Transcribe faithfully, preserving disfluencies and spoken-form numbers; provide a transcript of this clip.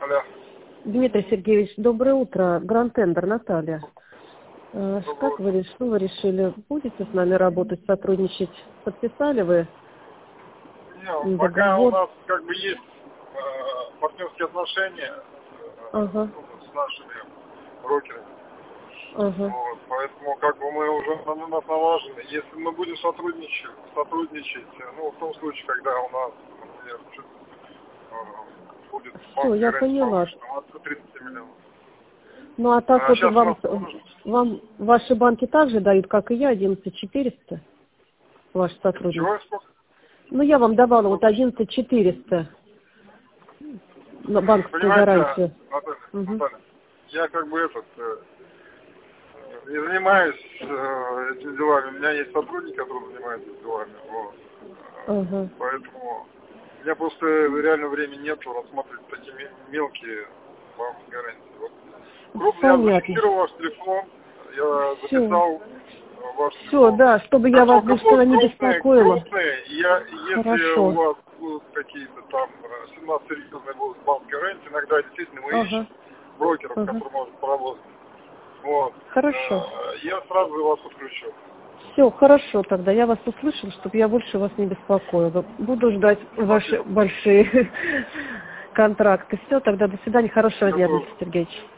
Алло. Дмитрий Сергеевич, доброе утро. Гранд Тендер, Наталья. Э, Как вы, реш- что вы решили? Будете с нами работать, сотрудничать? Подписали вы Не, пока у договор? нас как бы есть э, партнерские отношения э, Ага, ну, с нашими брокерами. ага. Вот, поэтому как бы мы уже на нас налажены. Если мы будем сотрудничать, сотрудничать, э, ну в том случае, когда у нас, например, чуть, э, будет Все, я гарантия поняла. повыше, там, от тридцати миллионов. Ну а так А вот сейчас у вам, нас тоже вам ваши банки также дают, как и я, одиннадцать четыреста, ваш сотрудник. чего сколько? Ну я вам давала вот сколько? одиннадцать четыреста на банковскую Понимаете, гарантию. Наталья, Угу. Наталья, я как бы этот э, не занимаюсь э, этими делами. У меня есть сотрудник, который занимается этими делами. Вот. Э, Ага. Поэтому у меня просто реально времени нет рассматривать такие ме- мелкие банковские гарантии. Вот. Крупно я Понятно. зафиксировал ваш телефон, я Все. записал э, ваш Все, телефон. да, чтобы я Как вас только больше будут не крупные, беспокоила. крупные, я, если у Хорошо. вас будут какие-то там э, семнадцать серьезные будут банковские гарантии, иногда действительно мы Ага. ищем брокеров, Ага. которые могут поработать. Вот. Хорошо. Э, Я сразу вас подключу. Все, хорошо тогда. Я вас услышала, чтобы я больше вас не беспокоила. Буду ждать ваши Спасибо. большие контракты. Все, тогда до свидания. Хорошего Я дня, тоже. Дмитрий Сергеевич.